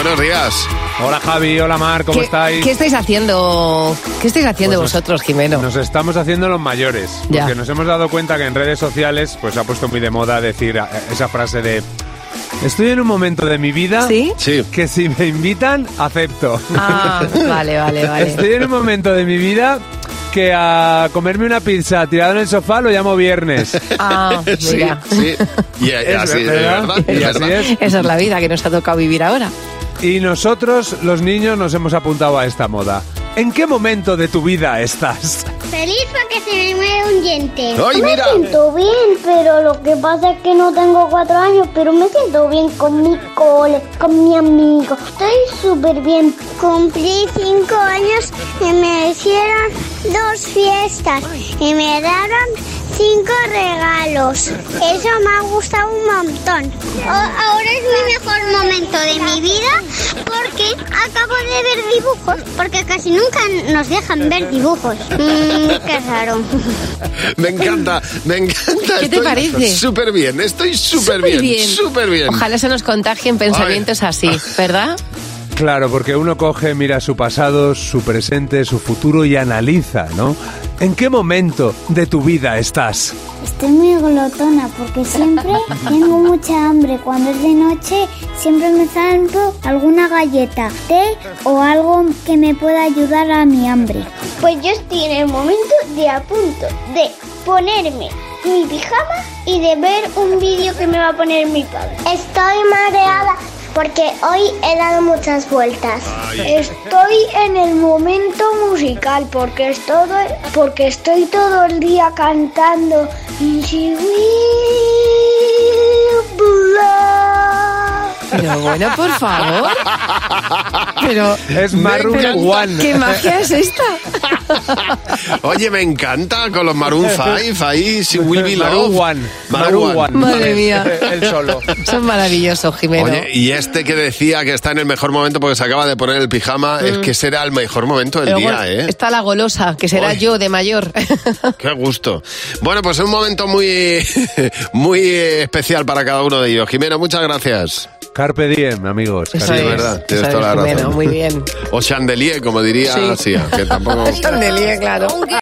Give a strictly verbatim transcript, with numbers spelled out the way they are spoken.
buenos días. Hola Javi, hola Mar, ¿cómo ¿Qué, estáis? ¿Qué estáis haciendo? ¿Qué estáis haciendo Pues nos- vosotros, Jimeno? Nos estamos haciendo los mayores, Ya. porque nos hemos dado cuenta que en redes sociales pues se ha puesto muy de moda decir eh, esa frase de estoy en un momento de mi vida ¿Sí? Sí. que si me invitan, acepto. Ah, vale, vale, vale. Estoy en un momento de mi vida que a comerme una pizza tirado en el sofá lo llamo viernes. Ah, Sí, mira. sí. Y, y Es así, de verdad, verdad, y es así verdad. es. Esa es la vida que nos ha tocado vivir ahora. Y nosotros, los niños, nos hemos apuntado a esta moda. ¿En qué momento de tu vida estás? Feliz porque se me mueve un diente. ¡Ay, me mira! siento bien, pero lo que pasa es que no tengo cuatro años, pero me siento bien con mi cole, con mi amigo. Estoy súper bien. Cumplí cinco años y me hicieron dos fiestas y me dieron cinco regalos. Eso me ha gustado un montón. O- ahora es mi mejor momento de mi vida porque acabo de ver dibujos, porque casi nunca nos dejan ver dibujos. Mm, qué raro. Me encanta, me encanta. ¿Qué te Estoy parece? Súper bien, estoy súper Súper bien, súper bien. Ojalá se nos contagien pensamientos así, ¿verdad? Claro, porque uno coge, mira su pasado, su presente, su futuro y analiza, ¿no? ¿En qué momento de tu vida estás? Estoy muy glotona porque siempre tengo mucha hambre. Cuando es de noche siempre me salgo alguna galleta, té o algo que me pueda ayudar a mi hambre. Pues yo estoy en el momento de a punto de ponerme mi pijama y de ver un vídeo que me va a poner mi padre. Estoy mareada porque hoy he dado muchas vueltas. Estoy en el momento musical porque estoy, porque estoy todo el día cantando. Y si we belong. Pero bueno, por favor. Pero, Es Maroon encanta. One. ¿qué magia es esta? Oye, me encanta con los Maroon cinco ahí, si Will Be Maroon Love. One. Maroon Maroon One. One. Madre mía. El solo. Son maravillosos, Jimeno. Oye, y este que decía que está en el mejor momento porque se acaba de poner el pijama, es que será el mejor momento del Luego día, ¿eh? está la golosa, que será Ay. yo de mayor. Qué gusto. Bueno, pues es un momento muy, muy especial para cada uno de ellos. Jimeno, muchas gracias. Carpe diem, amigos. Eso Sí, es, es verdad, tienes eso toda es, la Jimeno, razón. muy bien. O chandelier, como diría Sí. Sia, que tampoco... Chandelier, claro.